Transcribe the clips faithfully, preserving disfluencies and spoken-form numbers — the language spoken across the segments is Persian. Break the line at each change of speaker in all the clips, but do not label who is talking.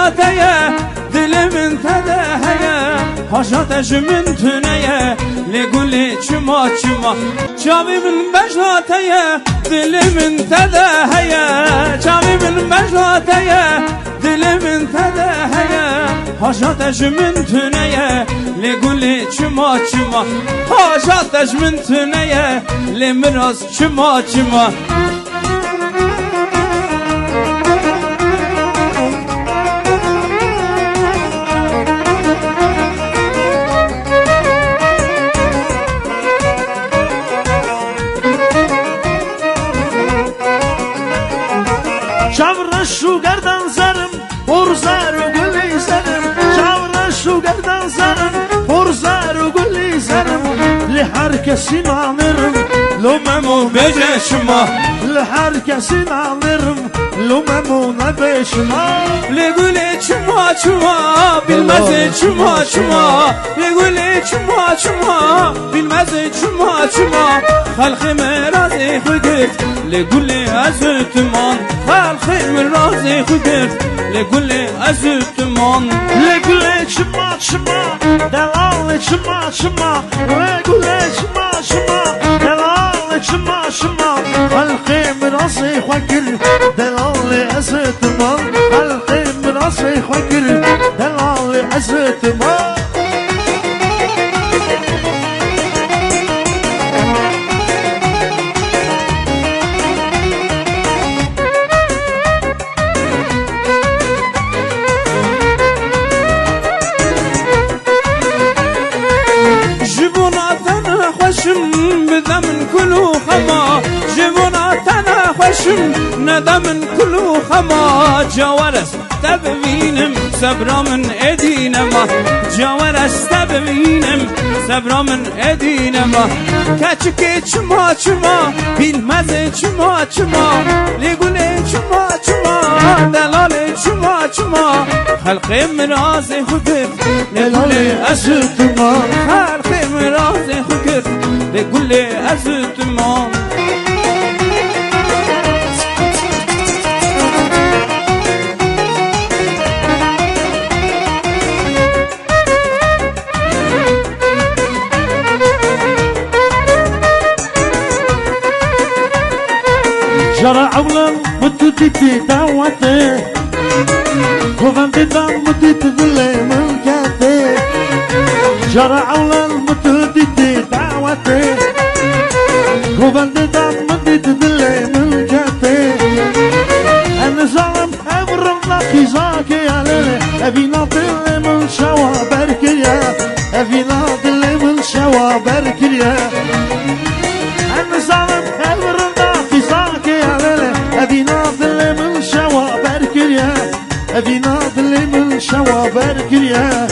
بجلاتيه دل من تدهيه حاجاتش من تنيه لقولي چما چما چاوی من بجلاتيه دل من تدهيه چاوی من بجلاتيه دل من تدهيه حاجاتش من تنيه لقولي چما چما حاجاتش من تنيه لمراز چما چما
شو گردن زرم پر زر و گلی زرم شاور شو گردن زرم پر زر و گلی زرم لهر کسی نانرم
لوممو بجه شما
لهر کسی نانرم لوممو نبه شما
لگوله چما چما بالمزه چما چما لگوله چما چما بالمزه چما چما خلق مرازی خود گرد لگوله از اتمان خلق مرازی خود گرد لگوله از اتمان
لگوله چما چما دلال چما چما لگوله چما چما دلال چما چما خلق مرازی خود گرد دلال از اتمان خلق مرازی خود گرد دلال از اتمان
بدم كلو خما جبنا تنا خوشم ندم كلو خما جوارس تبوینم صبر من ادینما جوارس تبوینم صبر من ادینما کچک چما چما بالمزه چما چما لگوله چما چما دلال چما چما خلق مراز خودت لگوله ازتما خلق مراز خودت لگوله ازتما
جرى عولا متوتي دعوته خوفن بدم متوت ذلي ملكته جرى عولا متوتي دعوته خوفن بدم متوت ذلي ملكته انا ظلم امر الله خزاك يا ليلي ابي ناطل من شوا بركريا ابي ناطل من شوا بركريا انا ظلم امر الله خزاك يا ليلي ابي ناطل من شوا بركريا ابي ناطل من شوا بركريا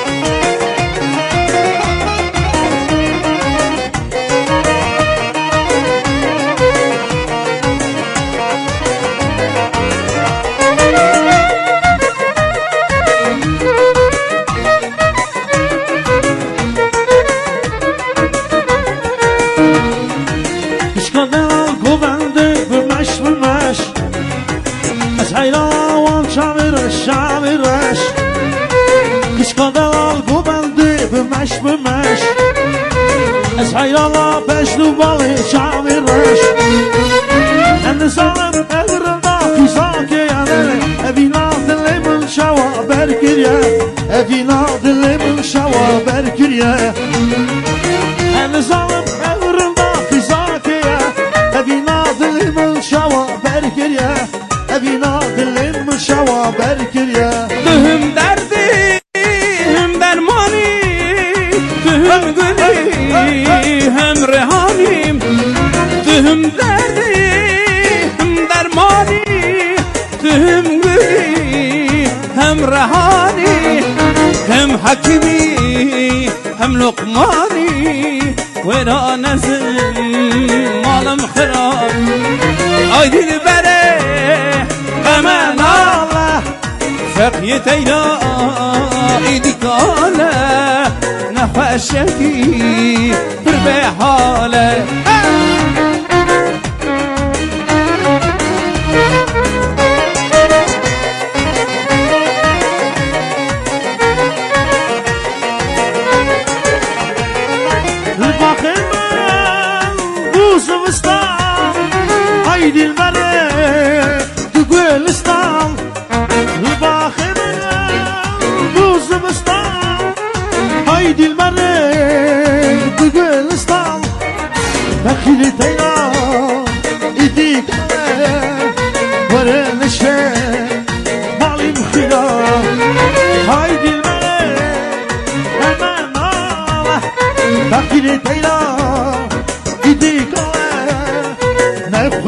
شامرش کش قدال گوبنده بمش بمش از حیرالا بشنو بالی شامرش اند سالم اغرندا خیزاک یانه ابینا دلی من شوا برکریه ابینا دلی من شوا برکریه اند سالم اغرندا خیزاک یانه ابینا دلی من شوا برکریه ابینا دلی من شوا برکریه
دهم دردی هم درمانی دهم گلی هم رهانیم دهم دردی هم درمانی دهم گلی هم رهانی هم حکیمی هم لقمانی ورا نزم مالم خراب آی دل بره غمان الله فقی تینا ایدی کاله نخوشکی پر به حاله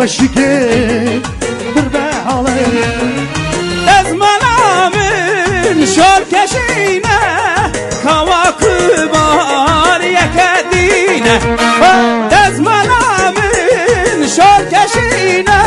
وشكي بربع علي
ازمنا من شال كشينه كواكبار يكدينه ازمنا من شال كشينه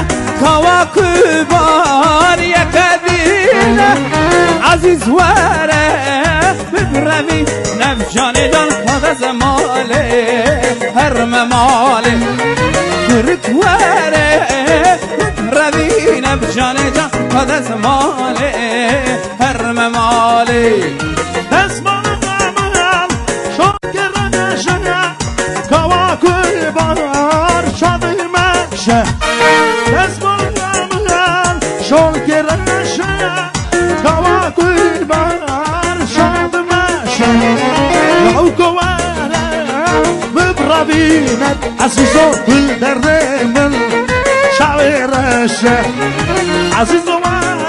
كواكبار يكدينه عزيز وره ببرمي نفجاني جان هذا زمالي هرم مالي كرك وره ببرمي نفجاني جان هذا زمالي هرم مالي
اسمع الغمال شكر نشا كواكب بار شاطئ مشى اسمع الغمال شكر نشا كواكب بار شاطئ مشى لو كوالا ببرابينة عزيزو كل درمل شعير الشا عزيزو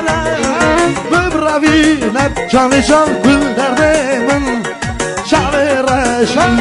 ببرابينة جاني جان كل درمل شعير الشا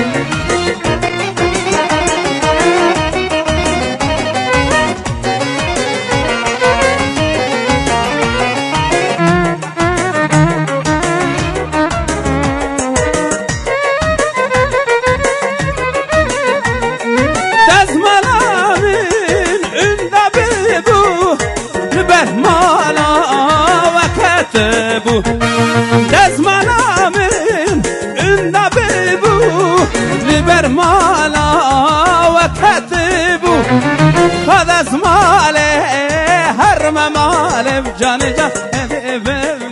دزمنا من عند بيبو لبرمالا وكتبو هذا زمالي هرم مالي بجاني جاني